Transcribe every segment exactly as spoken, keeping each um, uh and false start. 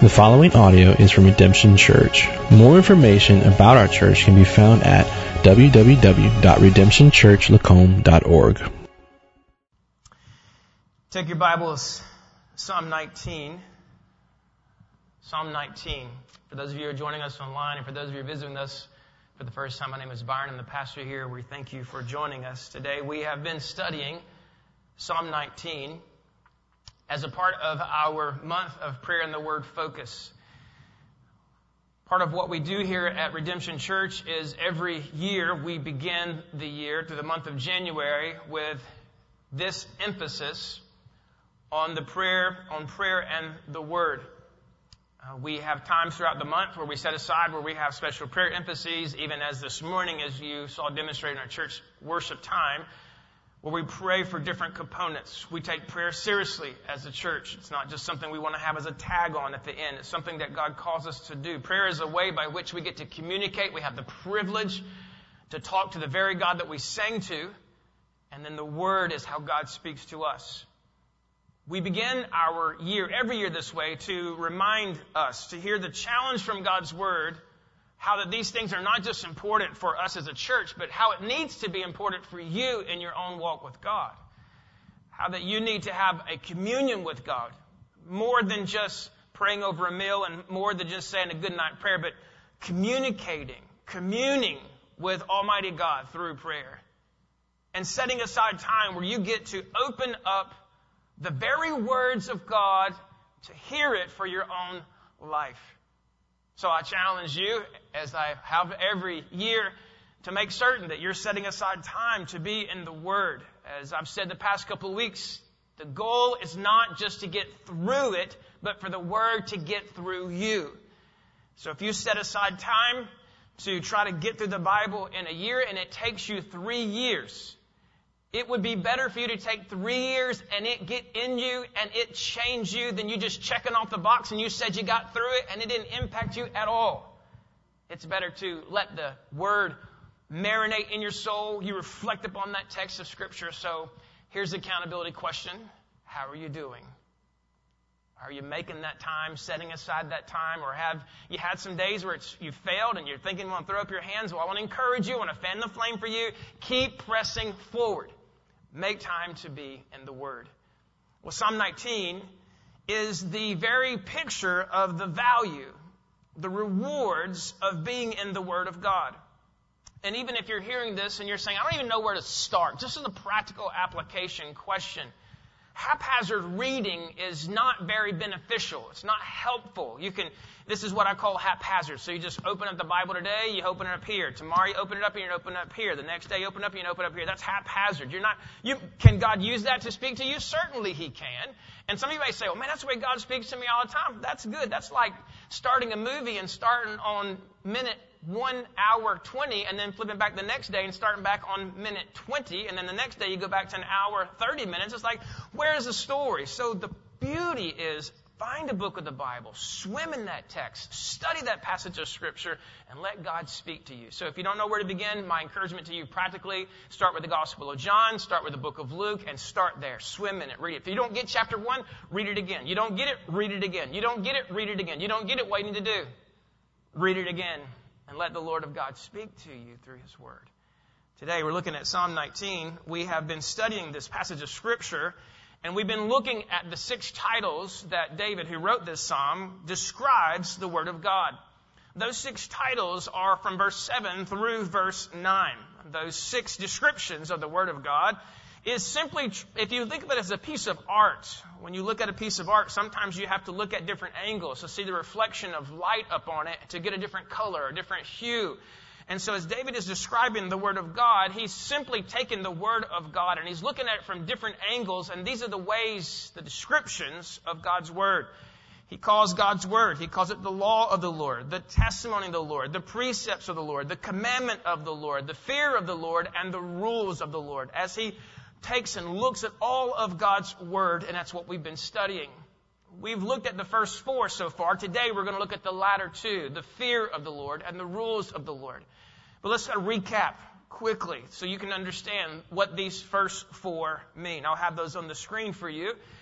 The following audio is from Redemption Church. More information about our church can be found at w w w dot redemption church lacombe dot org. Take your Bibles, Psalm nineteen. Psalm nineteen. For those of you who are joining us online and for those of you who are visiting us for the first time, my name is Byron. I'm the pastor here. We thank you for joining us today. We have been studying Psalm nineteen as a part of our month of prayer and the Word focus. Part of what we do here at Redemption Church is every year we begin the year through the month of January with this emphasis on the prayer, on prayer and the Word. Uh, we have times throughout the month where we set aside where we have special prayer emphases, even as this morning, as you saw demonstrated in our church worship time, where we pray for different components. We take prayer seriously as a church. It's not just something we want to have as a tag on at the end. It's something that God calls us to do. Prayer is a way by which we get to communicate. We have the privilege to talk to the very God that we sang to. And then the Word is how God speaks to us. We begin our year, every year this way, to remind us, to hear the challenge from God's Word, how that these things are not just important for us as a church, but how it needs to be important for you in your own walk with God. How that you need to have a communion with God, more than just praying over a meal and more than just saying a good night prayer, but communicating, communing with Almighty God through prayer. And setting aside time where you get to open up the very words of God to hear it for your own life. So I challenge you, as I have every year, to make certain that you're setting aside time to be in the Word. As I've said the past couple of weeks, the goal is not just to get through it, but for the Word to get through you. So if you set aside time to try to get through the Bible in a year and it takes you three years, it would be better for you to take three years and it get in you and it change you than you just checking off the box and you said you got through it and it didn't impact you at all. It's better to let the Word marinate in your soul. You reflect upon that text of Scripture. So here's the accountability question. How are you doing? Are you making that time, setting aside that time, or have you had some days where it's, you failed and you're thinking you want to throw up your hands? Well, I want to encourage you. I want to fan the flame for you. Keep pressing forward. Make time to be in the Word. Well, Psalm nineteen is the very picture of the value, the rewards of being in the Word of God. And even if you're hearing this and you're saying, I don't even know where to start, just as a practical application question, haphazard reading is not very beneficial. It's not helpful. You can, this is what I call haphazard. So you just open up the Bible today, you open it up here. Tomorrow you open it up and you open it up here. The next day you open it up and you open it up here. That's haphazard. You're not, you, can God use that to speak to you? Certainly He can. And some of you may say, well, man, that's the way God speaks to me all the time. That's good. That's like starting a movie and starting on minute one hour twenty and then flipping back the next day and starting back on minute twenty. And then the next day you go back to an hour thirty minutes. It's like, where's the story? So the beauty is find a book of the Bible, swim in that text, study that passage of Scripture, and let God speak to you. So if you don't know where to begin, my encouragement to you practically, start with the Gospel of John, start with the book of Luke, and start there. Swim in it, read it. If you don't get chapter one, read it again. You don't get it, read it again. You don't get it, read it again. You don't get it, what do you need to do? Read it again, and let the Lord of God speak to you through His Word. Today we're looking at Psalm nineteen. We have been studying this passage of Scripture, and we've been looking at the six titles that David, who wrote this psalm, describes the Word of God. Those six titles are from verse seven through verse nine. Those six descriptions of the Word of God is simply, if you think of it as a piece of art, when you look at a piece of art, sometimes you have to look at different angles to see the reflection of light upon it to get a different color, a different hue. And so as David is describing the Word of God, he's simply taken the Word of God and he's looking at it from different angles, and these are the ways, the descriptions of God's Word. He calls God's Word, he calls it the law of the Lord, the testimony of the Lord, the precepts of the Lord, the commandment of the Lord, the fear of the Lord, and the rules of the Lord. As he takes and looks at all of God's Word, and that's what we've been studying. We've looked at the first four so far. Today we're going to look at the latter two, the fear of the Lord and the rules of the Lord. But let's kind of recap quickly so you can understand what these first four mean. I'll have those on the screen for you.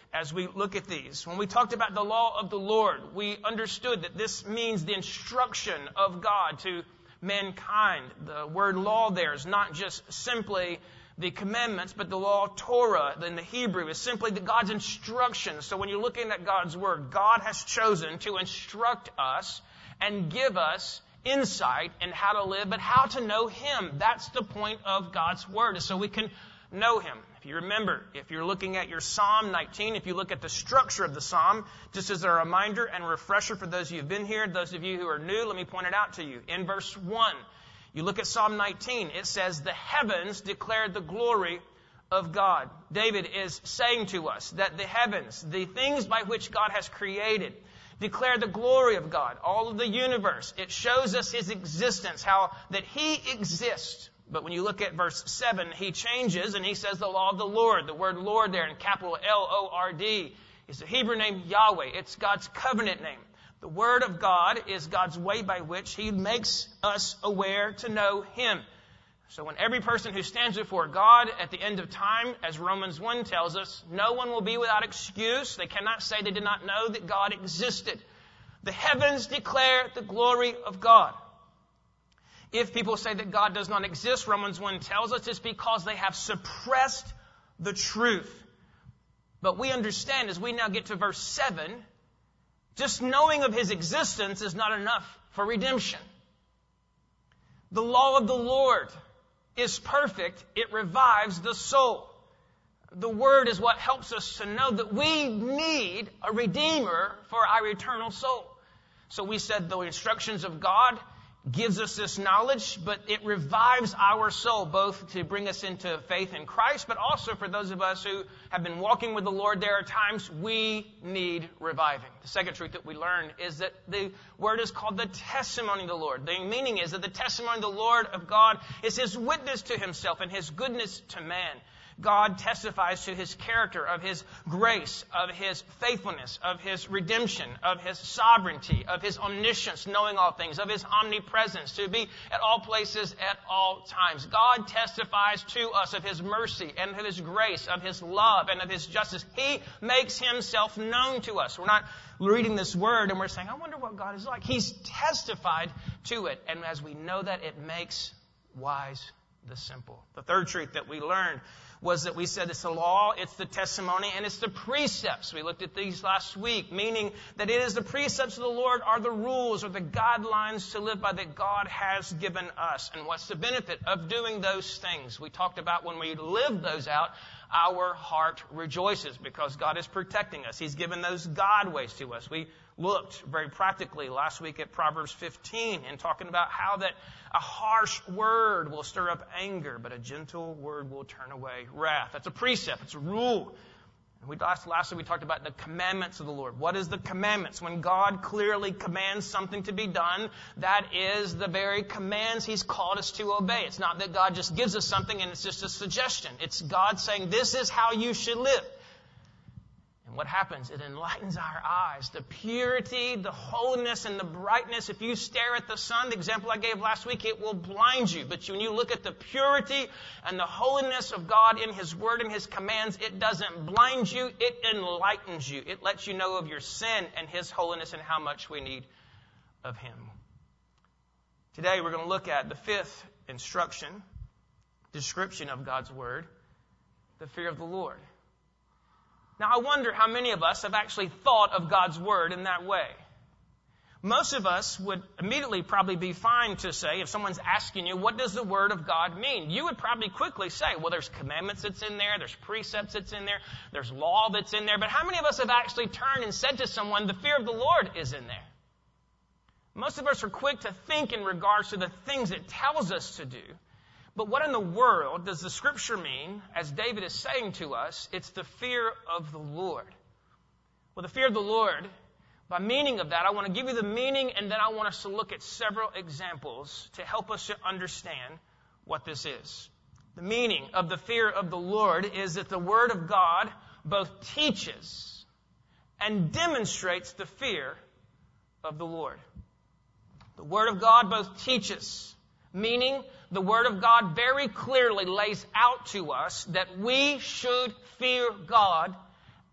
as we look at these. When we talked about the law of the Lord, we understood that this means the instruction of God to mankind. The word law there is not just simply the commandments, but the law Torah in the Hebrew is simply the God's instructions. So when you're looking at God's word, God has chosen to instruct us and give us insight in how to live, but how to know Him. That's the point of God's word, so we can know Him. If you remember, if you're looking at your Psalm nineteen, if you look at the structure of the Psalm, just as a reminder and refresher for those of you who have been here, those of you who are new, let me point it out to you. In verse one, you look at Psalm nineteen, it says, the heavens declare the glory of God. David is saying to us that the heavens, the things by which God has created, declare the glory of God. All of the universe, it shows us His existence, how that He exists. But when you look at verse seven, He changes and He says the law of the Lord. The word Lord there in capital L O R D is the Hebrew name Yahweh. It's God's covenant name. The Word of God is God's way by which He makes us aware to know Him. So when every person who stands before God at the end of time, as Romans one tells us, no one will be without excuse. They cannot say they did not know that God existed. The heavens declare the glory of God. If people say that God does not exist, Romans one tells us it's because they have suppressed the truth. But we understand as we now get to verse seven, just knowing of His existence is not enough for redemption. The law of the Lord is perfect. It revives the soul. The Word is what helps us to know that we need a Redeemer for our eternal soul. So we said the instructions of God gives us this knowledge, but it revives our soul, both to bring us into faith in Christ, but also for those of us who have been walking with the Lord, there are times we need reviving. The second truth that we learn is that the word is called the testimony of the Lord. The meaning is that the testimony of the Lord of God is His witness to Himself and His goodness to man. God testifies to His character, of His grace, of His faithfulness, of His redemption, of His sovereignty, of His omniscience, knowing all things, of His omnipresence, to be at all places at all times. God testifies to us of His mercy and of His grace, of His love and of His justice. He makes Himself known to us. We're not reading this word and we're saying, I wonder what God is like. He's testified to it. And as we know that, it makes wise the simple. The third truth that we learned was that we said it's the law, it's the testimony, and it's the precepts. We looked at these last week, meaning that it is the precepts of the Lord are the rules or the guidelines to live by that God has given us. And what's the benefit of doing those things? We talked about when we live those out, our heart rejoices because God is protecting us. He's given those God ways to us. We looked very practically last week at Proverbs fifteen and talking about how that a harsh word will stir up anger, but a gentle word will turn away wrath. That's a precept. It's a rule. We last, last week we talked about the commandments of the Lord. What is the commandments? When God clearly commands something to be done, that is the very commands He's called us to obey. It's not that God just gives us something and it's just a suggestion. It's God saying, this is how you should live. And what happens? It enlightens our eyes. The purity, the holiness, and the brightness. If you stare at the sun, the example I gave last week, it will blind you. But when you look at the purity and the holiness of God in His Word and His commands, it doesn't blind you. It enlightens you. It lets you know of your sin and His holiness and how much we need of Him. Today we're going to look at the fifth instruction, description of God's Word, the fear of the Lord. Now, I wonder how many of us have actually thought of God's Word in that way. Most of us would immediately probably be fine to say, if someone's asking you, what does the Word of God mean? You would probably quickly say, well, there's commandments that's in there, there's precepts that's in there, there's law that's in there. But how many of us have actually turned and said to someone, the fear of the Lord is in there? Most of us are quick to think in regards to the things it tells us to do. But what in the world does the Scripture mean, as David is saying to us? It's the fear of the Lord. Well, the fear of the Lord, by meaning of that, I want to give you the meaning, and then I want us to look at several examples to help us to understand what this is. The meaning of the fear of the Lord is that the Word of God both teaches and demonstrates the fear of the Lord. The Word of God both teaches, meaning the Word of God very clearly lays out to us that we should fear God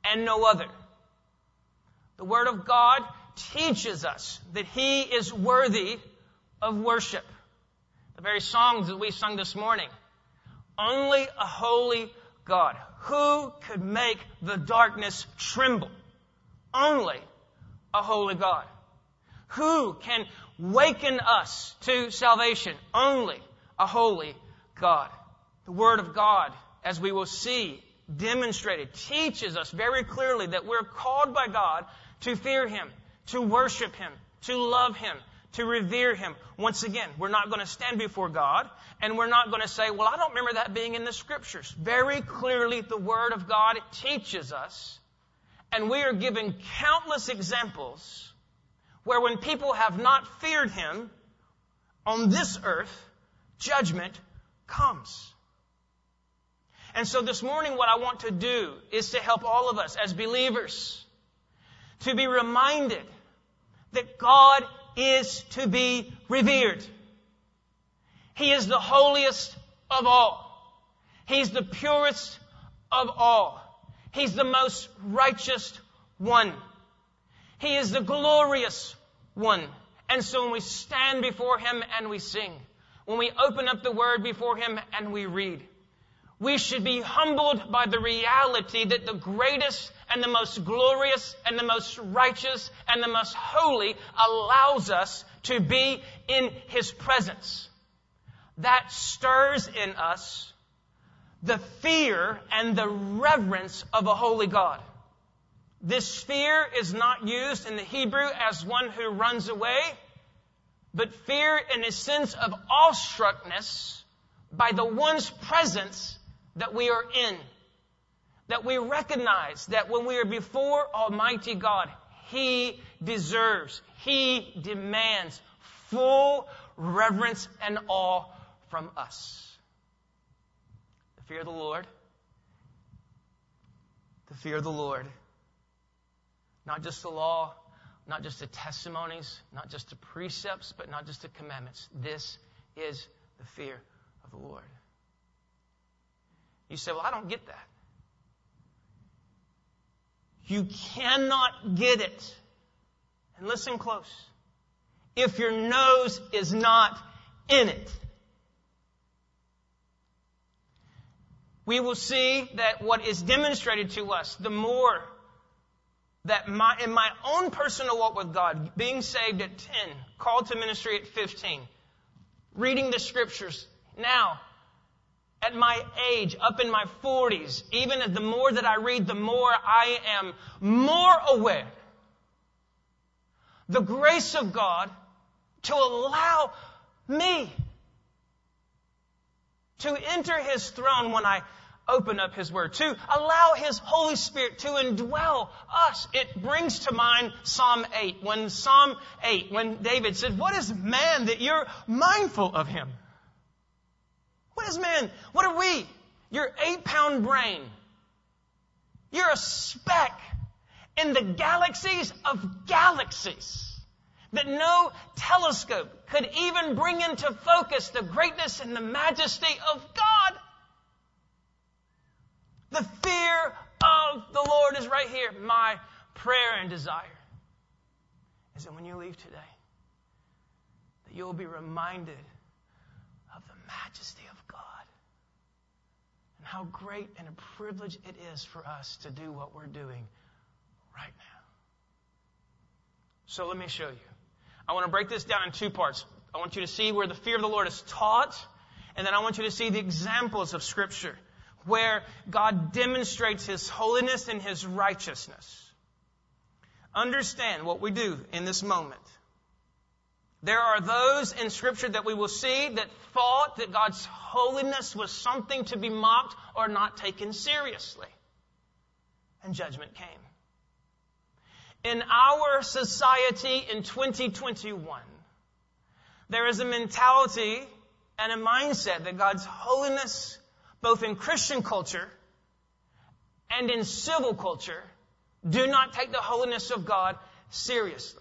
and no other. The Word of God teaches us that He is worthy of worship. The very songs that we sung this morning. Only a holy God. Who could make the darkness tremble? Only a holy God. Who can waken us to salvation? Only a holy God. The Word of God, as we will see demonstrated, teaches us very clearly that we're called by God to fear Him, to worship Him, to love Him, to revere Him. Once again, we're not going to stand before God and we're not going to say, well, I don't remember that being in the Scriptures. Very clearly, the Word of God teaches us, and we are given countless examples where when people have not feared Him on this earth, judgment comes. And so this morning what I want to do is to help all of us as believers to be reminded that God is to be revered. He is the holiest of all. He's the purest of all. He's the most righteous one. He is the glorious one. And so when we stand before Him and we sing, when we open up the Word before Him and we read, we should be humbled by the reality that the greatest and the most glorious and the most righteous and the most holy allows us to be in His presence. That stirs in us the fear and the reverence of a holy God. This fear is not used in the Hebrew as one who runs away, but fear in a sense of awestruckness by the one's presence that we are in. That we recognize that when we are before Almighty God, He deserves, He demands full reverence and awe from us. The fear of the Lord. The fear of the Lord. Not just the law, not just the testimonies, not just the precepts, but not just the commandments. This is the fear of the Lord. You say, well, I don't get that. You cannot get it. And listen close. If your nose is not in it. We will see that what is demonstrated to us, the more that my, in my own personal walk with God, being saved at ten, called to ministry at fifteen, reading the Scriptures now, at my age, up in my forties, even the more that I read, the more I am more aware the grace of God to allow me to enter His throne when I open up His Word, to allow His Holy Spirit to indwell us. It brings to mind Psalm eight. When Psalm eight, when David said, what is man that you're mindful of him? What is man? What are we? Your eight-pound brain. You're a speck in the galaxies of galaxies that no telescope could even bring into focus the greatness and the majesty of God. The fear of the Lord is right here. My prayer and desire is that when you leave today, that you'll be reminded of the majesty of God and how great and a privilege it is for us to do what we're doing right now. So let me show you. I want to break this down in two parts. I want you to see where the fear of the Lord is taught, and then I want you to see the examples of Scripture where God demonstrates His holiness and His righteousness. Understand what we do in this moment. There are those in Scripture that we will see that thought that God's holiness was something to be mocked or not taken seriously. And judgment came. In our society in twenty twenty-one, there is a mentality and a mindset that God's holiness, both in Christian culture and in civil culture, do not take the holiness of God seriously.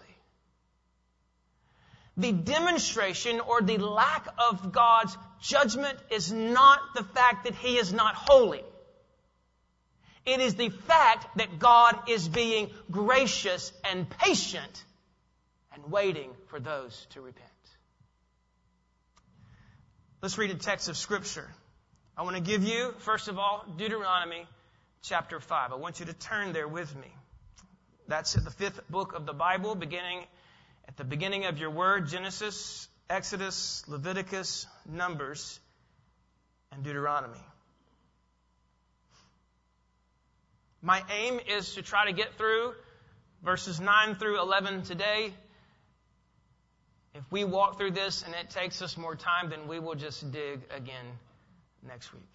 The demonstration or the lack of God's judgment is not the fact that He is not holy. It is the fact that God is being gracious and patient and waiting for those to repent. Let's read a text of Scripture. I want to give you, first of all, Deuteronomy chapter five. I want you to turn there with me. That's the fifth book of the Bible, beginning at the beginning of your word, Genesis, Exodus, Leviticus, Numbers, and Deuteronomy. My aim is to try to get through verses nine through eleven today. If we walk through this and it takes us more time, then we will just dig again next week.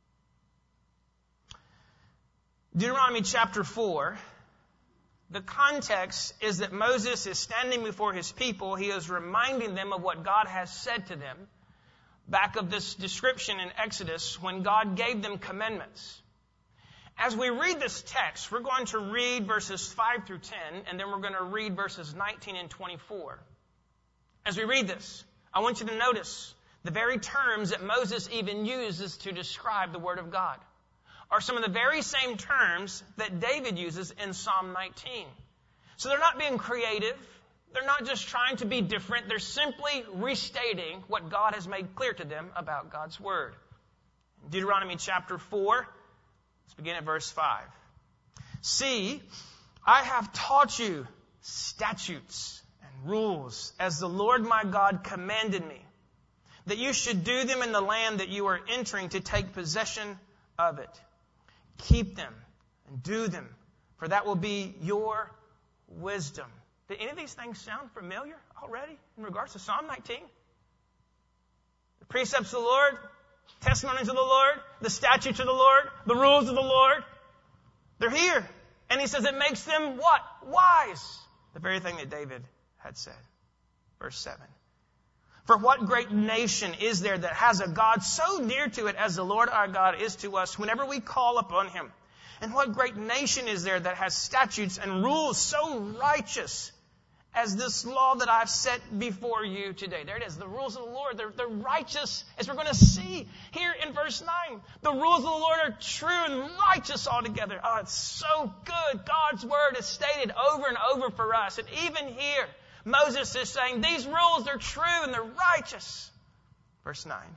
Deuteronomy chapter four. The context is that Moses is standing before his people. He is reminding them of what God has said to them. Back of this description in Exodus when God gave them commandments. As we read this text, we're going to read verses five through ten, and then we're going to read verses nineteen and twenty-four. As we read this, I want you to notice the very terms that Moses even uses to describe the Word of God are some of the very same terms that David uses in Psalm nineteen. So they're not being creative. They're not just trying to be different. They're simply restating what God has made clear to them about God's Word. Deuteronomy chapter four, let's begin at verse five. See, I have taught you statutes and rules as the Lord my God commanded me, that you should do them in the land that you are entering to take possession of it. Keep them and do them, for that will be your wisdom. Did any of these things sound familiar already in regards to Psalm nineteen? The precepts of the Lord, testimonies of the Lord, the statutes of the Lord, the rules of the Lord. They're here. And he says it makes them what? Wise. The very thing that David had said. Verse seven. For what great nation is there that has a God so near to it as the Lord our God is to us whenever we call upon him? And what great nation is there that has statutes and rules so righteous as this law that I've set before you today? There it is, the rules of the Lord. They're, they're righteous, as we're going to see here in verse nine. The rules of the Lord are true and righteous altogether. Oh, it's so good. God's word is stated over and over for us. And even here, Moses is saying, these rules are true and they're righteous. Verse nine.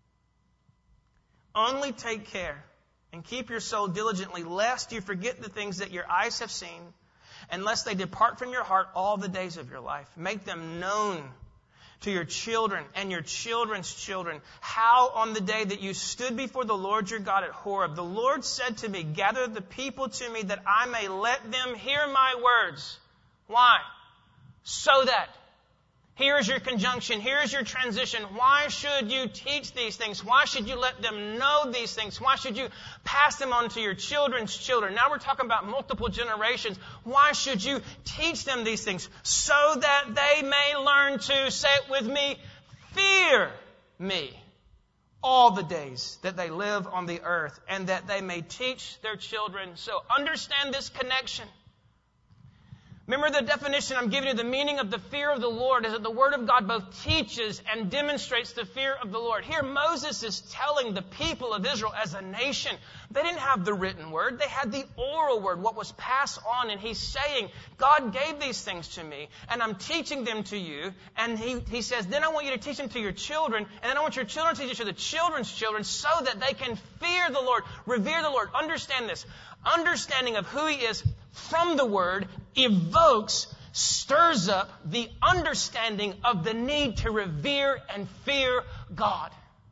Only take care and keep your soul diligently, lest you forget the things that your eyes have seen, and lest they depart from your heart all the days of your life. Make them known to your children and your children's children, how on the day that you stood before the Lord your God at Horeb, the Lord said to me, gather the people to me that I may let them hear my words. Why? So that, here is your conjunction, here is your transition. Why should you teach these things? Why should you let them know these things? Why should you pass them on to your children's children? Now we're talking about multiple generations. Why should you teach them these things? So that they may learn to, say it with me, fear me all the days that they live on the earth, and that they may teach their children. So understand this connection. Remember the definition I'm giving you, the meaning of the fear of the Lord is that the Word of God both teaches and demonstrates the fear of the Lord. Here Moses is telling the people of Israel as a nation, they didn't have the written Word, they had the oral Word, what was passed on. And he's saying, God gave these things to me, and I'm teaching them to you. And he, he says, then I want you to teach them to your children, and then I want your children to teach to the children's children, so that they can fear the Lord, revere the Lord. Understand this. Understanding of who He is from the Word evokes, stirs up the understanding of the need to revere and fear God.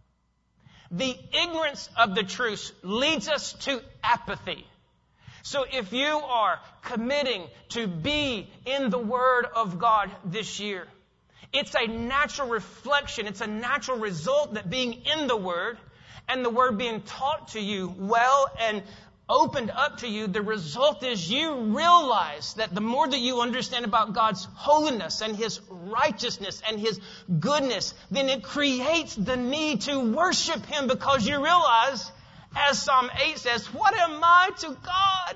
The ignorance of the truth leads us to apathy. So if you are committing to be in the Word of God this year, it's a natural reflection, it's a natural result that being in the Word and the Word being taught to you well and opened up to you, the result is you realize that the more that you understand about God's holiness and His righteousness and His goodness, then it creates the need to worship Him, because you realize, as Psalm eight says, what am I to God?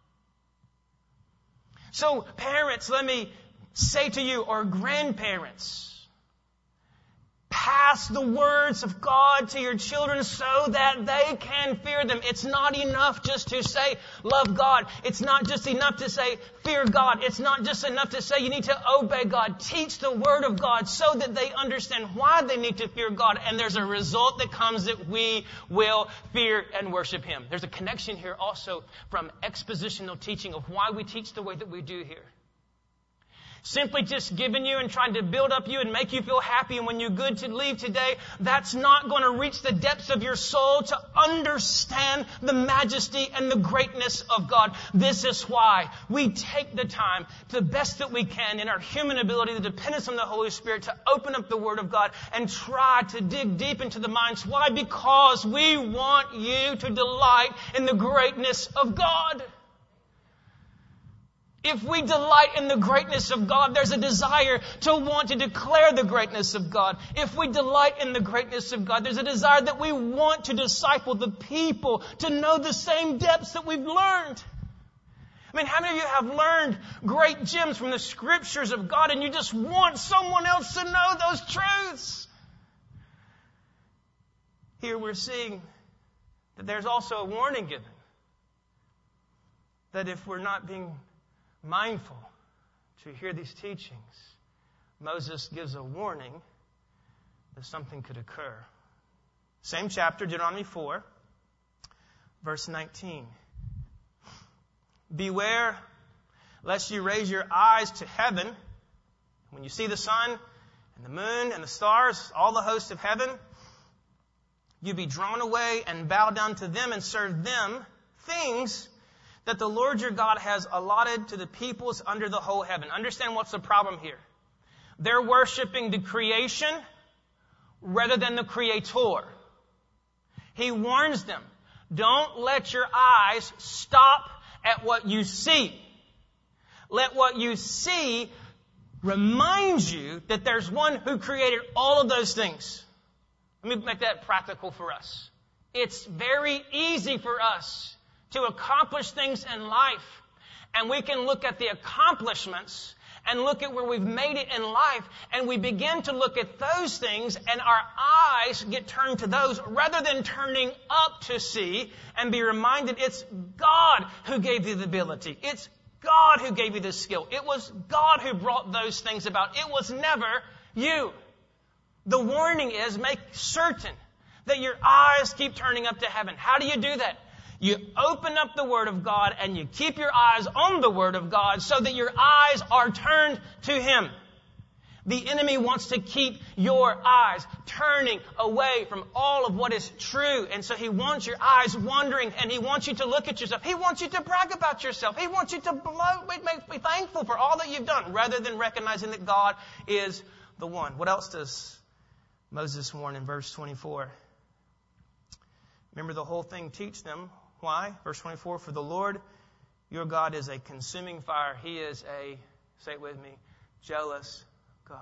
So parents, let me say to you, or grandparents, pass the words of God to your children so that they can fear them. It's not enough just to say, love God. It's not just enough to say, fear God. It's not just enough to say you need to obey God. Teach the Word of God so that they understand why they need to fear God. And there's a result that comes that we will fear and worship Him. There's a connection here also from expositional teaching of why we teach the way that we do here. Simply just giving you and trying to build up you and make you feel happy and when you're good to leave today, that's not going to reach the depths of your soul to understand the majesty and the greatness of God. This is why we take the time to the best that we can in our human ability, the dependence on the Holy Spirit, to open up the Word of God and try to dig deep into the minds. Why? Because we want you to delight in the greatness of God. If we delight in the greatness of God, there's a desire to want to declare the greatness of God. If we delight in the greatness of God, there's a desire that we want to disciple the people to know the same depths that we've learned. I mean, how many of you have learned great gems from the Scriptures of God and you just want someone else to know those truths? Here we're seeing that there's also a warning given. That if we're not being mindful to hear these teachings, Moses gives a warning that something could occur. Same chapter, Deuteronomy four, verse nineteen. Beware lest you raise your eyes to heaven when you see the sun and the moon and the stars, all the hosts of heaven, you be drawn away and bow down to them and serve them, things that the Lord your God has allotted to the peoples under the whole heaven. Understand what's the problem here. They're worshiping the creation rather than the Creator. He warns them, don't let your eyes stop at what you see. Let what you see remind you that there's one who created all of those things. Let me make that practical for us. It's very easy for us to accomplish things in life. And we can look at the accomplishments and look at where we've made it in life, and we begin to look at those things, and our eyes get turned to those rather than turning up to see and be reminded it's God who gave you the ability. It's God who gave you the skill. It was God who brought those things about. It was never you. The warning is make certain that your eyes keep turning up to heaven. How do you do that? You open up the Word of God and you keep your eyes on the Word of God so that your eyes are turned to Him. The enemy wants to keep your eyes turning away from all of what is true. And so he wants your eyes wandering, and he wants you to look at yourself. He wants you to brag about yourself. He wants you to blow, be thankful for all that you've done rather than recognizing that God is the one. What else does Moses warn in verse twenty-four? Remember the whole thing, teach them. Why? Verse twenty-four, for the Lord your God is a consuming fire. He is a, say it with me, jealous God.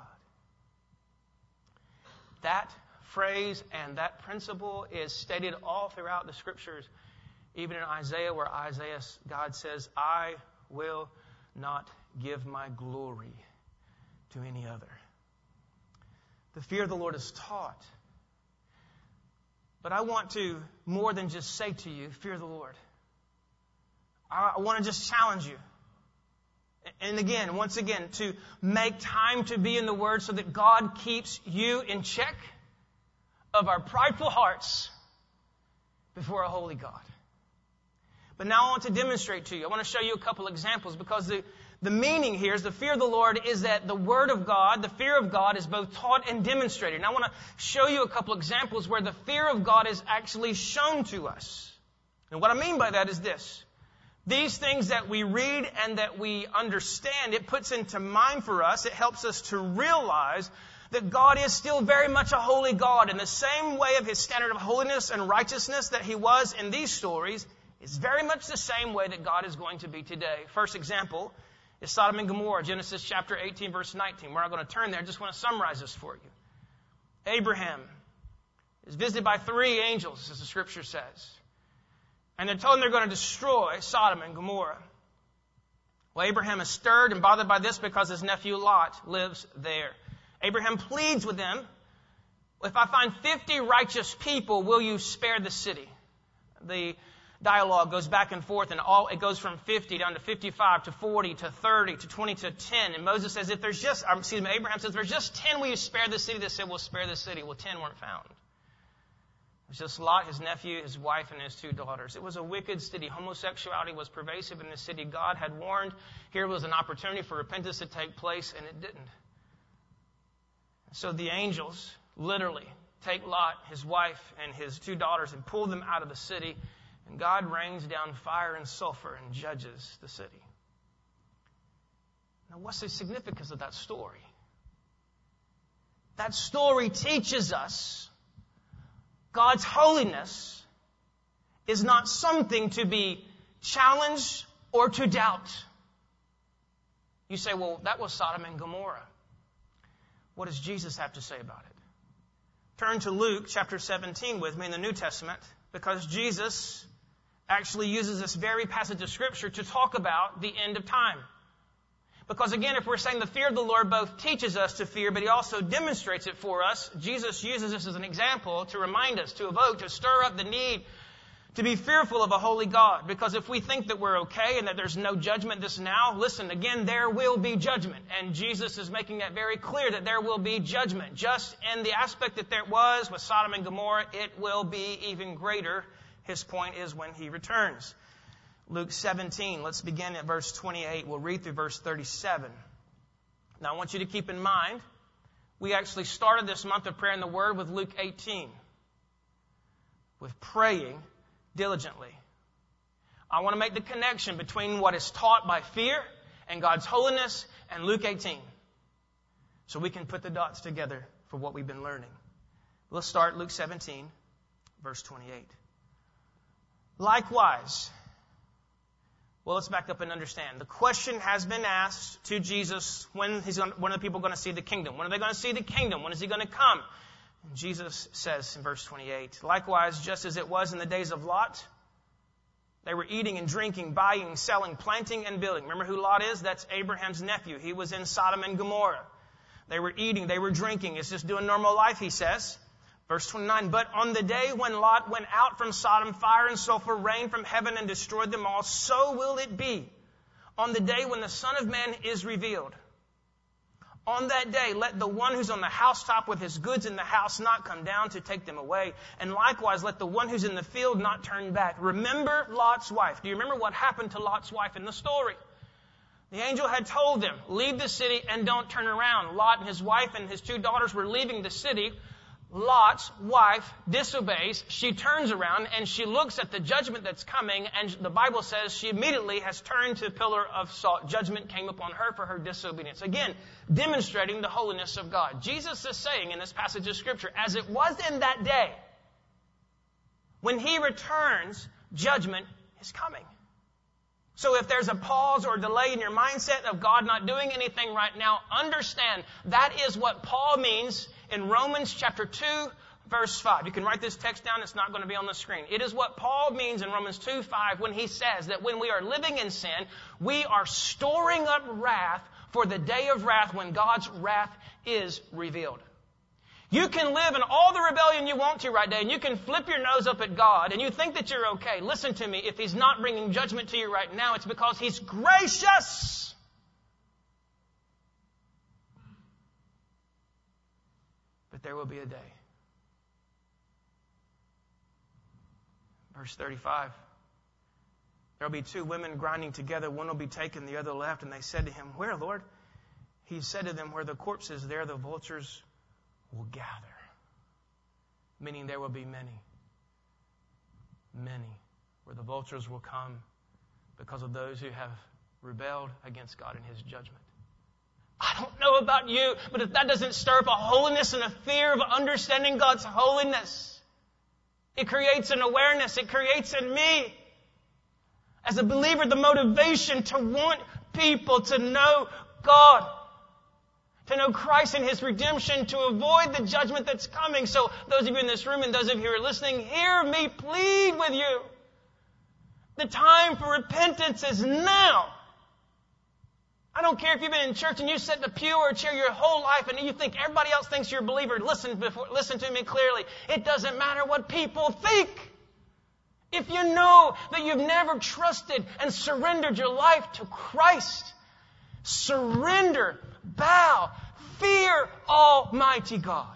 That phrase and that principle is stated all throughout the Scriptures, even in Isaiah, where Isaiah, God says, I will not give my glory to any other. The fear of the Lord is taught. But I want to more than just say to you, fear the Lord. I want to just challenge you. And again, once again, to make time to be in the Word so that God keeps you in check of our prideful hearts before a holy God. But now I want to demonstrate to you. I want to show you a couple examples, because the, the meaning here is the fear of the Lord is that the Word of God, the fear of God, is both taught and demonstrated. And I want to show you a couple examples where the fear of God is actually shown to us. And what I mean by that is this. These things that we read and that we understand, it puts into mind for us, it helps us to realize that God is still very much a holy God. In the same way of His standard of holiness and righteousness that He was in these stories, it's very much the same way that God is going to be today. First example is Sodom and Gomorrah, Genesis chapter eighteen, verse nineteen. We're not going to turn there. I just want to summarize this for you. Abraham is visited by three angels, as the Scripture says. And they're told him they're going to destroy Sodom and Gomorrah. Well, Abraham is stirred and bothered by this because his nephew Lot lives there. Abraham pleads with them If I find fifty righteous people, will you spare the city? The dialogue goes back and forth, and all it goes from fifty down to fifty-five to forty to thirty to twenty to ten. And Moses says, if there's just, excuse me, Abraham says, if there's just ten, will you spare the city? They said, we'll spare the city. Well, ten weren't found. It was just Lot, his nephew, his wife, and his two daughters. It was a wicked city. Homosexuality was pervasive in the city. God had warned. Here was an opportunity for repentance to take place, and it didn't. So the angels literally take Lot, his wife, and his two daughters and pull them out of the city. And God rains down fire and sulfur and judges the city. Now, what's the significance of that story? That story teaches us God's holiness is not something to be challenged or to doubt. You say, well, that was Sodom and Gomorrah. What does Jesus have to say about it? Turn to Luke chapter seventeen with me in the New Testament, because Jesus actually uses this very passage of Scripture to talk about the end of time. Because again, if we're saying the fear of the Lord both teaches us to fear, but He also demonstrates it for us, Jesus uses this as an example to remind us, to evoke, to stir up the need to be fearful of a holy God. Because if we think that we're okay and that there's no judgment this now, listen, again, there will be judgment. And Jesus is making that very clear that there will be judgment. Just in the aspect that there was with Sodom and Gomorrah, it will be even greater. His point is when He returns. Luke seventeen, let's begin at verse twenty-eight. We'll read through verse thirty-seven. Now I want you to keep in mind, we actually started this month of prayer in the Word with Luke eighteen. With praying diligently. I want to make the connection between what is taught by fear and God's holiness and Luke eighteen. So we can put the dots together for what we've been learning. Let's start Luke seventeen, verse twenty-eight. Likewise, well, let's back up and understand. The question has been asked to Jesus, when, he's going, when are the people going to see the kingdom? When are they going to see the kingdom? When is He going to come? And Jesus says in verse twenty-eight, likewise, just as it was in the days of Lot, they were eating and drinking, buying, selling, planting, and building. Remember who Lot is? That's Abraham's nephew. He was in Sodom and Gomorrah. They were eating, they were drinking. It's just doing normal life, he says. Verse twenty-nine, but on the day when Lot went out from Sodom, fire and sulfur rained from heaven and destroyed them all. So will it be on the day when the Son of Man is revealed. On that day, let the one who's on the housetop with his goods in the house not come down to take them away. And likewise, let the one who's in the field not turn back. Remember Lot's wife. Do you remember what happened to Lot's wife in the story? The angel had told them, leave the city and don't turn around. Lot and his wife and his two daughters were leaving the city. Lot's wife disobeys. She turns around and she looks at the judgment that's coming, and the Bible says she immediately has turned to a pillar of salt. Judgment came upon her for her disobedience. Again, demonstrating the holiness of God. Jesus is saying in this passage of Scripture, as it was in that day, when He returns, judgment is coming. So if there's a pause or delay in your mindset of God not doing anything right now, understand that is what Paul means in Romans chapter two, verse five. You can write this text down. It's not going to be on the screen. It is what Paul means in Romans two five when he says that when we are living in sin, we are storing up wrath for the day of wrath when God's wrath is revealed. You can live in all the rebellion you want to right now, and you can flip your nose up at God, and you think that you're okay. Listen to me. If He's not bringing judgment to you right now, it's because He's gracious. But there will be a day. Verse thirty-five. There will be two women grinding together. One will be taken, the other left. And they said to Him, where, Lord? He said to them, where the corpse is, there the vultures will gather. Meaning there will be many. Many. Where the vultures will come because of those who have rebelled against God in His judgment. I don't know about you, but if that doesn't stir up a holiness and a fear of understanding God's holiness, it creates an awareness. It creates in me, as a believer, the motivation to want people to know God, to know Christ and His redemption, to avoid the judgment that's coming. So those of you in this room and those of you who are listening, hear me plead with you. The time for repentance is now. I don't care if you've been in church and you sit in a pew or a chair your whole life and you think everybody else thinks you're a believer. Listen before, listen to me clearly. It doesn't matter what people think. If you know that you've never trusted and surrendered your life to Christ, surrender, bow, fear Almighty God.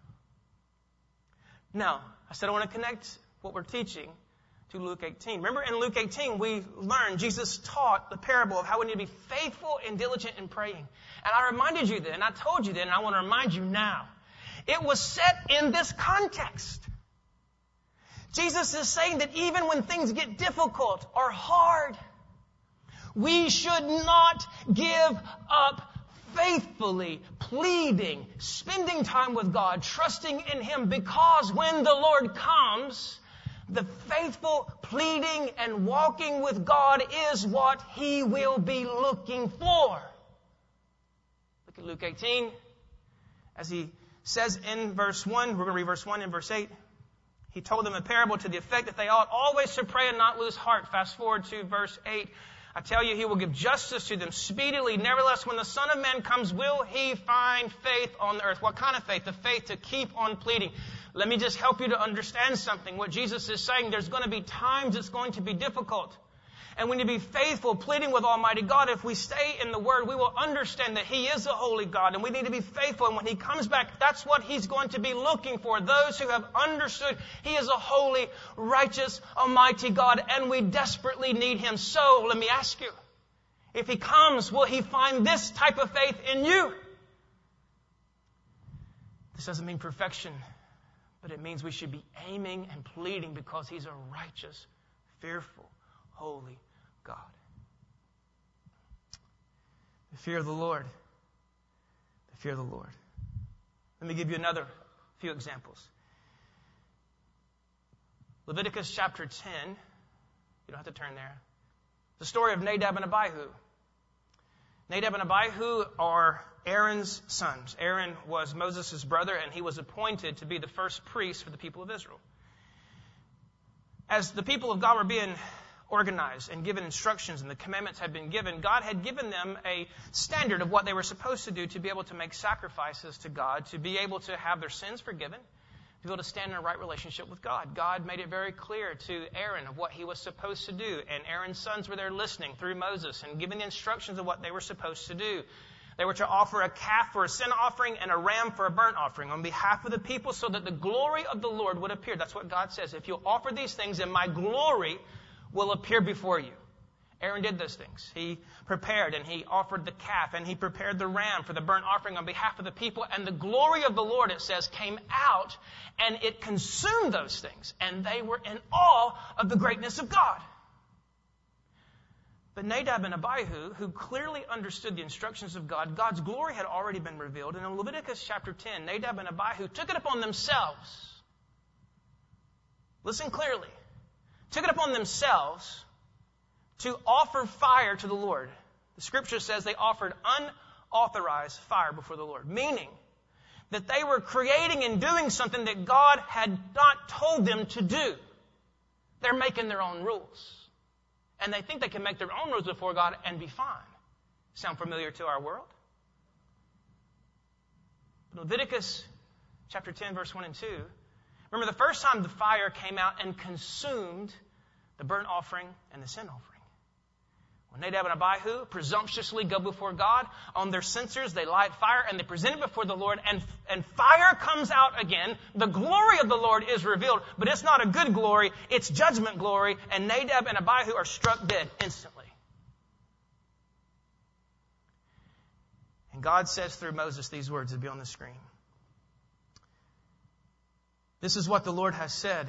Now, I said I want to connect what we're teaching to Luke eighteen. Remember in Luke eighteen, we learned Jesus taught the parable of how we need to be faithful and diligent in praying. And I reminded you then, I told you then, and I want to remind you now. It was set in this context. Jesus is saying that even when things get difficult or hard, we should not give up faithfully, pleading, spending time with God, trusting in Him, because when the Lord comes, the faithful pleading and walking with God is what He will be looking for. Look at Luke eighteen. As He says in verse one, we're going to read verse one and verse eight. He told them a parable to the effect that they ought always to pray and not lose heart. Fast forward to verse eight. I tell you, He will give justice to them speedily. Nevertheless, when the Son of Man comes, will He find faith on the earth? What kind of faith? The faith to keep on pleading. Let me just help you to understand something. What Jesus is saying, there's going to be times it's going to be difficult. And we need to be faithful, pleading with Almighty God. If we stay in the Word, we will understand that He is a holy God. And we need to be faithful. And when He comes back, that's what He's going to be looking for. Those who have understood He is a holy, righteous, Almighty God. And we desperately need Him. So, let me ask you, if He comes, will He find this type of faith in you? This doesn't mean perfection, but it means we should be aiming and pleading because He's a righteous, fearful, holy God. The fear of the Lord. The fear of the Lord. Let me give you another few examples. Leviticus chapter ten. You don't have to turn there. The story of Nadab and Abihu. Nadab and Abihu are Aaron's sons. Aaron was Moses' brother, and he was appointed to be the first priest for the people of Israel. As the people of God were being organized and given instructions and the commandments had been given, God had given them a standard of what they were supposed to do to be able to make sacrifices to God, to be able to have their sins forgiven, to be able to stand in a right relationship with God. God made it very clear to Aaron of what he was supposed to do, and Aaron's sons were there listening through Moses and giving the instructions of what they were supposed to do. They were to offer a calf for a sin offering and a ram for a burnt offering on behalf of the people so that the glory of the Lord would appear. That's what God says. If you'll offer these things, then my glory will appear before you. Aaron did those things. He prepared and he offered the calf and he prepared the ram for the burnt offering on behalf of the people. And the glory of the Lord, it says, came out and it consumed those things. And they were in awe of the greatness of God. But Nadab and Abihu, who clearly understood the instructions of God, God's glory had already been revealed. And in Leviticus chapter ten, Nadab and Abihu took it upon themselves. Listen clearly. Took it upon themselves to offer fire to the Lord. The scripture says they offered unauthorized fire before the Lord, meaning that they were creating and doing something that God had not told them to do. They're making their own rules. And they think they can make their own rules before God and be fine. Sound familiar to our world? Leviticus chapter ten, verse one and two. Remember, the first time the fire came out and consumed the burnt offering and the sin offering. When Nadab and Abihu presumptuously go before God, on their censers they light fire and they present it before the Lord, and, and fire comes out again. The glory of the Lord is revealed, but it's not a good glory, it's judgment glory, and Nadab and Abihu are struck dead instantly. And God says through Moses these words, it'll be on the screen. This is what the Lord has said.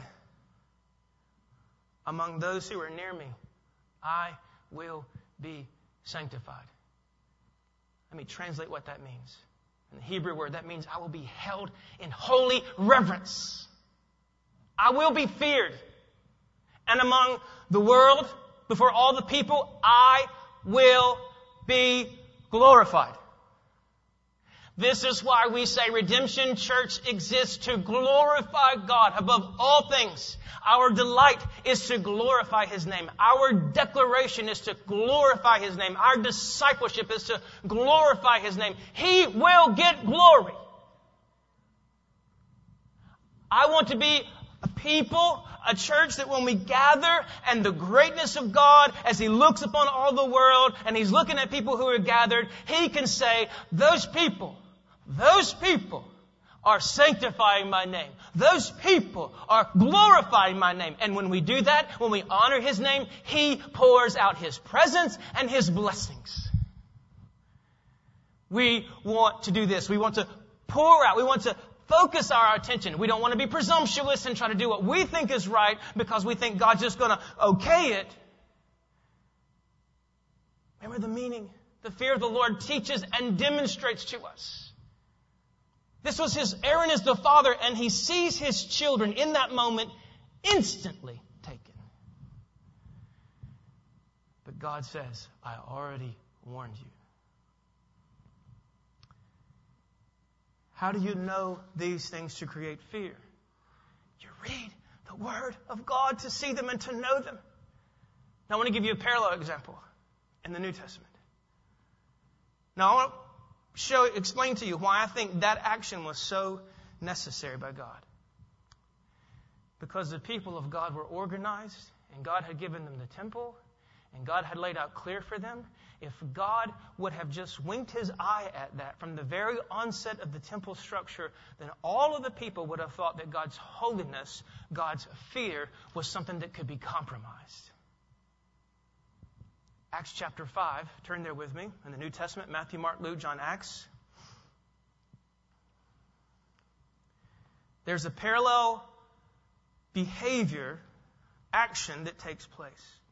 Among those who are near me, I will be sanctified. Let me translate what that means. In the Hebrew word, that means I will be held in holy reverence. I will be feared. And among the world, before all the people, I will be glorified. This is why we say Redemption Church exists to glorify God above all things. Our delight is to glorify His name. Our declaration is to glorify His name. Our discipleship is to glorify His name. He will get glory. I want to be a people, a church that when we gather and the greatness of God as He looks upon all the world and He's looking at people who are gathered, He can say, those people, those people are sanctifying my name. Those people are glorifying my name. And when we do that, when we honor His name, He pours out His presence and His blessings. We want to do this. We want to pour out. We want to focus our attention. We don't want to be presumptuous and try to do what we think is right because we think God's just going to okay it. Remember the meaning. The fear of the Lord teaches and demonstrates to us. This was his, Aaron is the father, and he sees his children in that moment instantly taken. But God says, I already warned you. How do you know these things to create fear? You read the Word of God to see them and to know them. Now I want to give you a parallel example in the New Testament. Now I want to show, explain to you why I think that action was so necessary by God. Because the people of God were organized, and God had given them the temple, and God had laid out clear for them. If God would have just winked His eye at that from the very onset of the temple structure, then all of the people would have thought that God's holiness, God's fear, was something that could be compromised. Acts chapter five, turn there with me, in the New Testament, Matthew, Mark, Luke, John, Acts. There's a parallel behavior, action that takes place.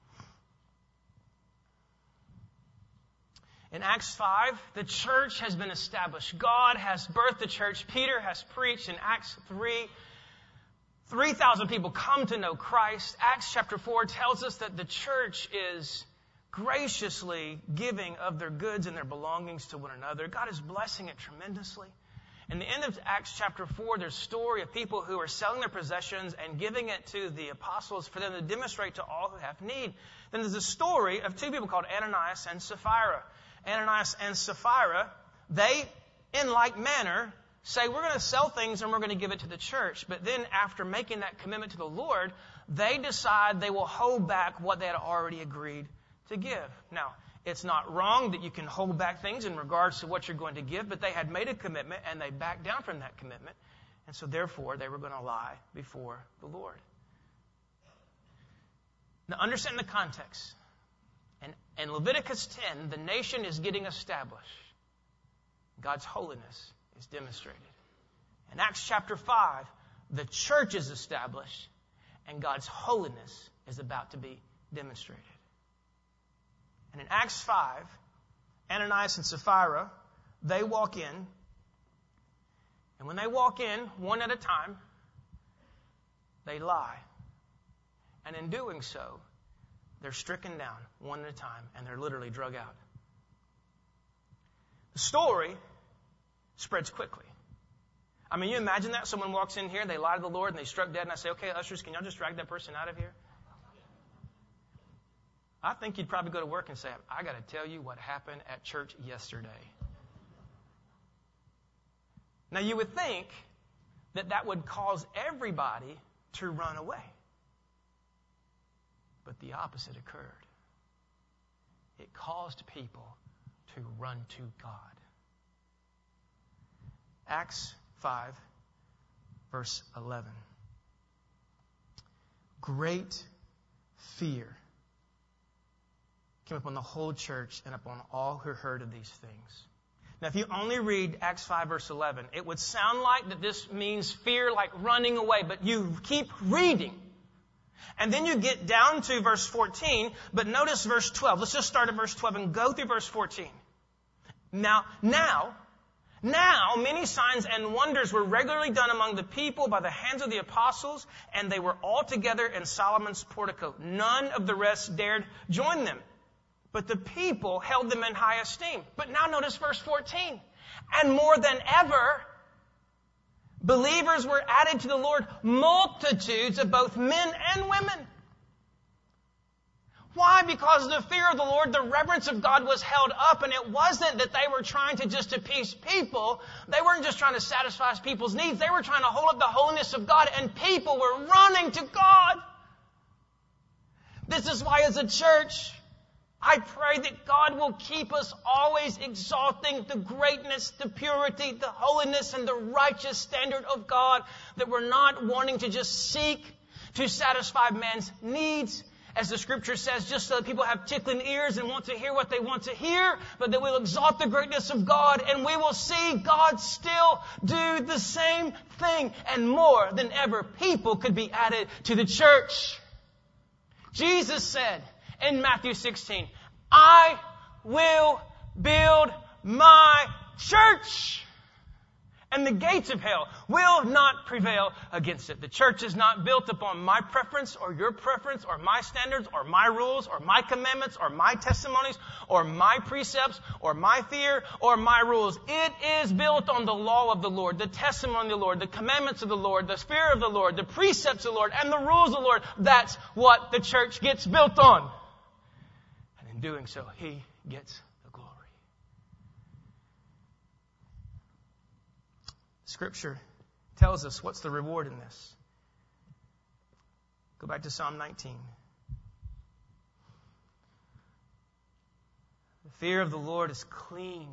In Acts five, the church has been established. God has birthed the church. Peter has preached. In Acts three, three thousand people come to know Christ. Acts chapter four tells us that the church is graciously giving of their goods and their belongings to one another. God is blessing it tremendously. In the end of Acts chapter four, there's a story of people who are selling their possessions and giving it to the apostles for them to demonstrate to all who have need. Then there's a story of two people called Ananias and Sapphira. Ananias and Sapphira, they, in like manner, say, we're going to sell things and we're going to give it to the church. But then after making that commitment to the Lord, they decide they will hold back what they had already agreed to give. Now, it's not wrong that you can hold back things in regards to what you're going to give, but they had made a commitment and they backed down from that commitment. And so therefore, they were going to lie before the Lord. Now, understand the context. And in Leviticus ten, the nation is getting established. God's holiness is demonstrated. In Acts chapter five, the church is established, and God's holiness is about to be demonstrated. And in Acts five, Ananias and Sapphira, they walk in. And when they walk in, one at a time, they lie. And in doing so, they're stricken down one at a time, and they're literally drug out. The story spreads quickly. I mean, you imagine that? Someone walks in here, they lie to the Lord, and they struck dead, and I say, okay, ushers, can y'all just drag that person out of here? I think you'd probably go to work and say, I got to tell you what happened at church yesterday. Now, you would think that that would cause everybody to run away. But the opposite occurred. It caused people to run to God. Acts five, verse eleven. Great fear came upon the whole church and upon all who heard of these things. Now, if you only read Acts five, verse eleven, it would sound like that this means fear like running away, but you keep reading. And then you get down to verse fourteen, but notice verse twelve. Let's just start at verse twelve and go through verse fourteen. Now, now, now, many signs and wonders were regularly done among the people by the hands of the apostles, and they were all together in Solomon's portico. None of the rest dared join them, but the people held them in high esteem. But now notice verse fourteen. And more than ever, believers were added to the Lord, multitudes of both men and women. Why? Because the fear of the Lord, the reverence of God was held up, and it wasn't that they were trying to just appease people. They weren't just trying to satisfy people's needs. They were trying to hold up the holiness of God, and people were running to God. This is why as a church, I pray that God will keep us always exalting the greatness, the purity, the holiness, and the righteous standard of God, that we're not wanting to just seek to satisfy man's needs, as the Scripture says, just so that people have tickling ears and want to hear what they want to hear, but that we'll exalt the greatness of God, and we will see God still do the same thing, and more than ever, people could be added to the church. Jesus said in Matthew sixteen, I will build my church, and the gates of hell will not prevail against it. The church is not built upon my preference or your preference or my standards or my rules or my commandments or my testimonies or my precepts or my fear or my rules. It is built on the law of the Lord, the testimony of the Lord, the commandments of the Lord, the fear of the Lord, the precepts of the Lord, and the rules of the Lord. That's what the church gets built on. And in doing so, He gets Scripture tells us what's the reward in this. Go back to Psalm nineteen. The fear of the Lord is clean,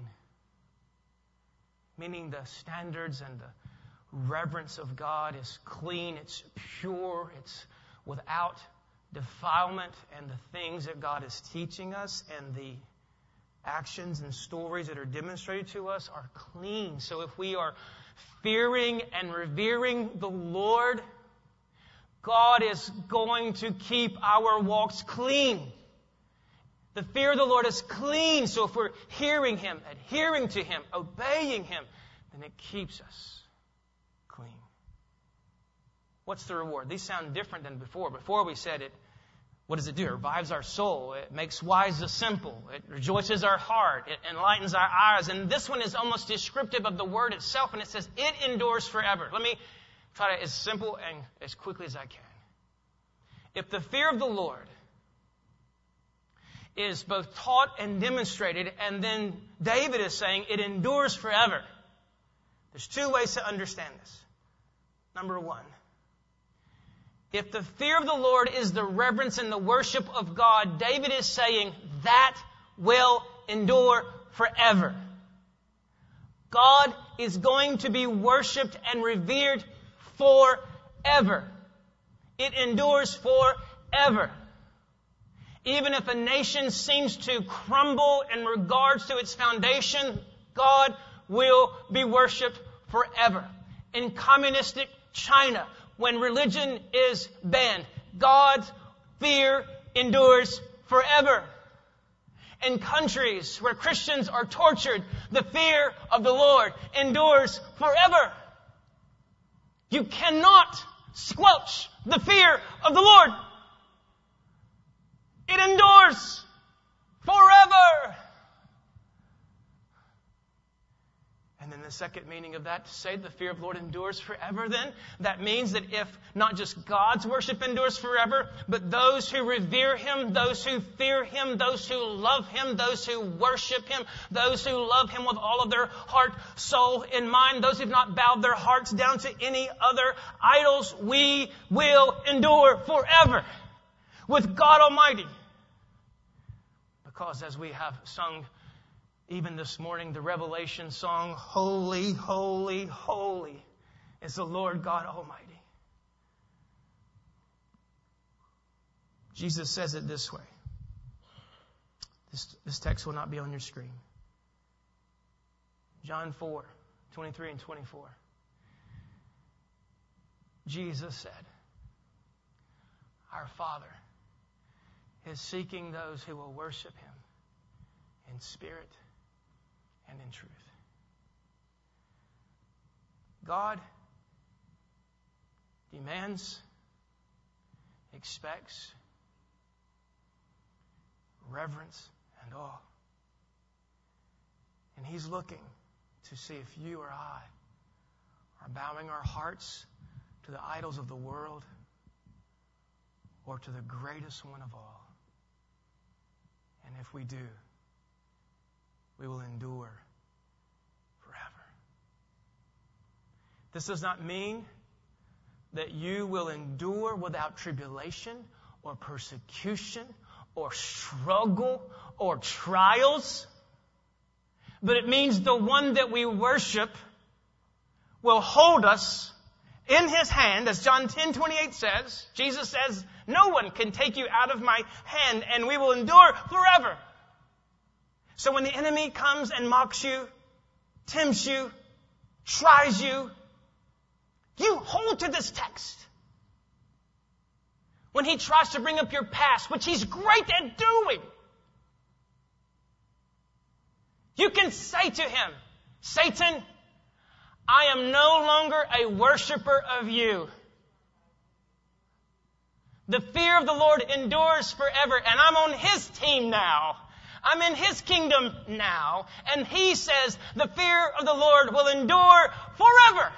meaning the standards and the reverence of God is clean, it's pure, it's without defilement, and the things that God is teaching us and the actions and stories that are demonstrated to us are clean. So if we are fearing and revering the Lord, God is going to keep our walks clean. The fear of the Lord is clean. So if we're hearing Him, adhering to Him, obeying Him, then it keeps us clean. What's the reward? These sound different than before. Before we said it, what does it do? It revives our soul. It makes wise the simple. It rejoices our heart. It enlightens our eyes. And this one is almost descriptive of the word itself. And it says, it endures forever. Let me try to as simple and as quickly as I can. If the fear of the Lord is both taught and demonstrated, and then David is saying it endures forever, there's two ways to understand this. Number one, if the fear of the Lord is the reverence and the worship of God, David is saying that will endure forever. God is going to be worshipped and revered forever. It endures forever. Even if a nation seems to crumble in regards to its foundation, God will be worshipped forever. In communistic China, when religion is banned, God's fear endures forever. In countries where Christians are tortured, the fear of the Lord endures forever. You cannot squelch the fear of the Lord. It endures forever. And then the second meaning of that, to say the fear of the Lord endures forever, then, that means that if not just God's worship endures forever, but those who revere Him, those who fear Him, those who love Him, those who worship Him, those who love Him with all of their heart, soul, and mind, those who have not bowed their hearts down to any other idols, we will endure forever with God Almighty. Because as we have sung even this morning, the Revelation song, Holy, Holy, Holy is the Lord God Almighty. Jesus says it this way. This, this text will not be on your screen. John four, twenty-three and twenty-four. Jesus said, our Father is seeking those who will worship Him in spirit and in truth. God demands, expects reverence and awe. And He's looking to see if you or I are bowing our hearts to the idols of the world or to the greatest one of all. And if we do, we will endure forever. This does not mean that you will endure without tribulation or persecution or struggle or trials. But it means the one that we worship will hold us in His hand, as John ten twenty-eight says. Jesus says, no one can take you out of my hand, and we will endure forever. So when the enemy comes and mocks you, tempts you, tries you, you hold to this text. When he tries to bring up your past, which he's great at doing, you can say to him, Satan, I am no longer a worshiper of you. The fear of the Lord endures forever, and I'm on His team now. I'm in His kingdom now. And He says the fear of the Lord will endure forever.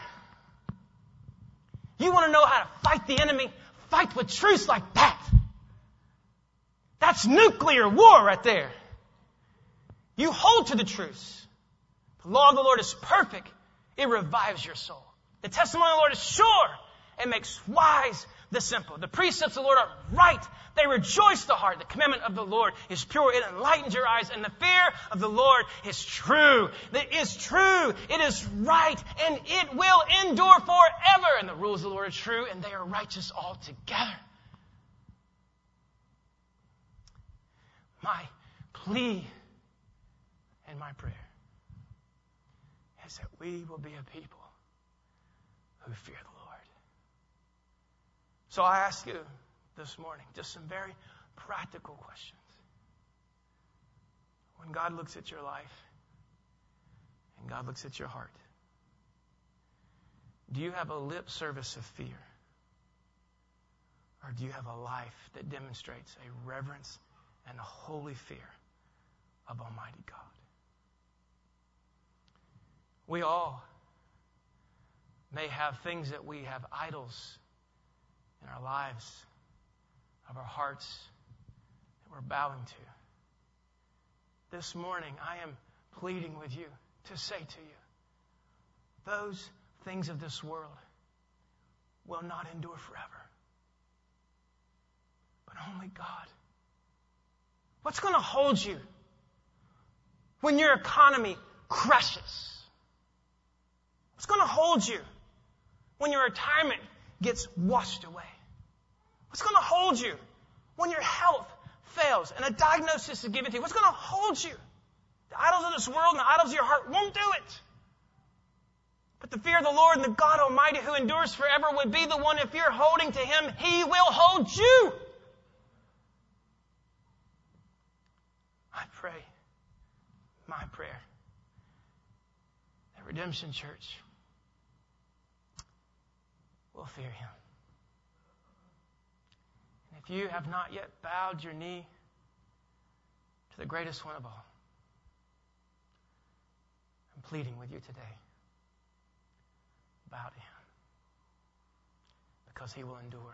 You want to know how to fight the enemy? Fight with truths like that. That's nuclear war right there. You hold to the truths. The law of the Lord is perfect. It revives your soul. The testimony of the Lord is sure. It makes wise the simple. The precepts of the Lord are right. They rejoice the heart. The commandment of the Lord is pure. It enlightens your eyes. And the fear of the Lord is true. It is true. It is right. And it will endure forever. And the rules of the Lord are true. And they are righteous altogether. My plea and my prayer is that we will be a people who fear the Lord. So I ask you this morning just some very practical questions. When God looks at your life and God looks at your heart, do you have a lip service of fear? Or do you have a life that demonstrates a reverence and a holy fear of Almighty God? We all may have things that we have idols in our lives, of our hearts, that we're bowing to. This morning, I am pleading with you to say to you, those things of this world will not endure forever. But only God. What's going to hold you when your economy crashes? What's going to hold you when your retirement gets washed away? What's going to hold you when your health fails and a diagnosis is given to you? What's going to hold you? The idols of this world and the idols of your heart won't do it. But the fear of the Lord and the God Almighty who endures forever would be the one, if you're holding to Him, He will hold you. I pray, my prayer, that Redemption Church will fear Him. And if you have not yet bowed your knee to the greatest one of all, I'm pleading with you today. Bow to Him. Because He will endure.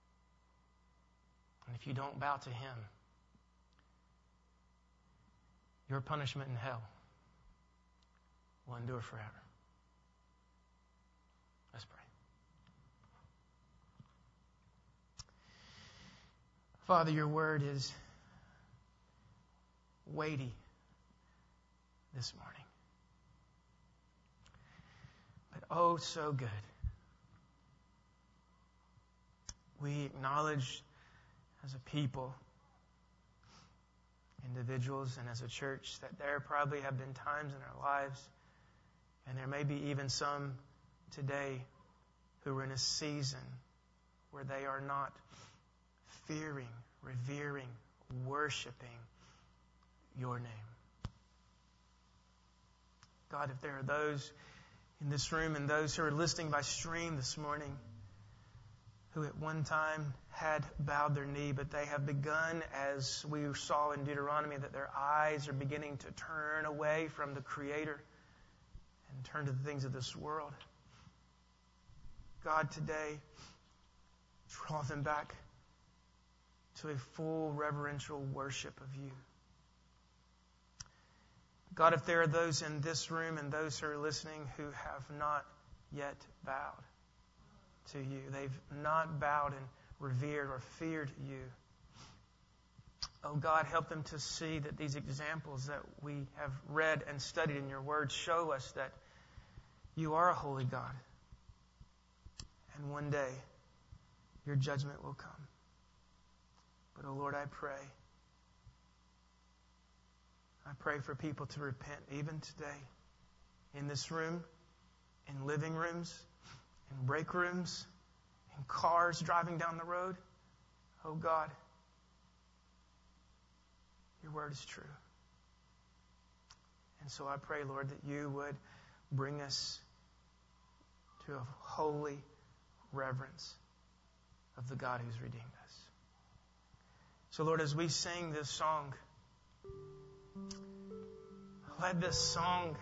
And if you don't bow to Him, your punishment in hell will endure forever. Let's pray. Father, your word is weighty this morning. But oh, so good. We acknowledge as a people, individuals, and as a church that there probably have been times in our lives, and there may be even some today who are in a season where they are not fearing, revering, worshiping your name. God, if there are those in this room and those who are listening by stream this morning who at one time had bowed their knee, but they have begun, as we saw in Deuteronomy, that their eyes are beginning to turn away from the Creator, and turn to the things of this world. God, today, draw them back to a full reverential worship of you. God, if there are those in this room and those who are listening who have not yet bowed to you, they've not bowed and revered or feared you, oh God, help them to see that these examples that we have read and studied in your word show us that you are a holy God. And one day, your judgment will come. But, oh Lord, I pray. I pray for people to repent even today. In this room, in living rooms, in break rooms, in cars driving down the road. Oh God, your word is true. And so I pray, Lord, that you would bring us to a holy reverence of the God who's redeemed us. So, Lord, as we sing this song, let this song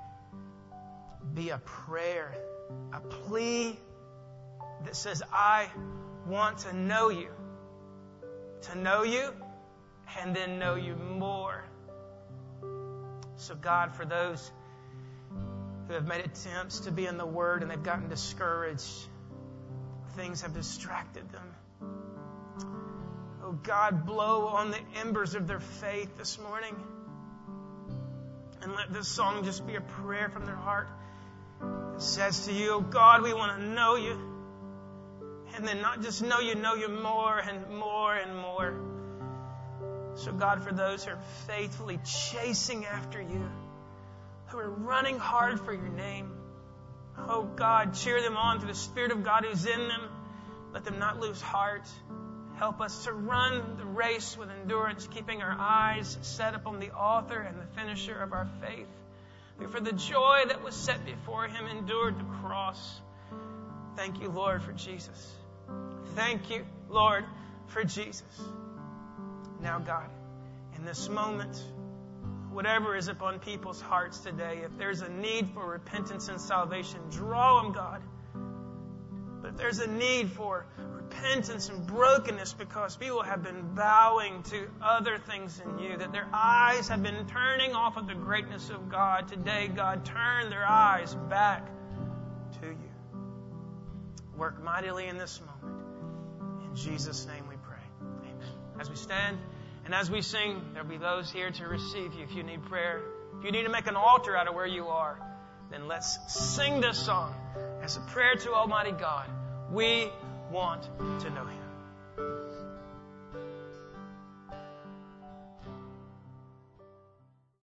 be a prayer, a plea that says, I want to know you. To know you and then know you more. So, God, for those who have made attempts to be in the Word and they've gotten discouraged, things have distracted them. Oh God, blow on the embers of their faith this morning. And let this song just be a prayer from their heart that says to you, oh God, we want to know you. And then not just know you, know you more and more and more. So God, for those who are faithfully chasing after you, who are running hard for your name, oh God, cheer them on through the Spirit of God who's in them. Let them not lose heart. Help us to run the race with endurance, keeping our eyes set upon the author and the finisher of our faith, who for the joy that was set before him endured the cross. Thank you, Lord, for Jesus. Thank you, Lord, for Jesus. Now, God, in this moment, whatever is upon people's hearts today, if there's a need for repentance and salvation, draw them, God. But if there's a need for repentance and brokenness because people have been bowing to other things in you, that their eyes have been turning off of the greatness of God, today, God, turn their eyes back to you. Work mightily in this moment. In Jesus' name we pray. Amen. As we stand and as we sing, there'll be those here to receive you if you need prayer. If you need to make an altar out of where you are, then let's sing this song as a prayer to Almighty God. We want to know Him.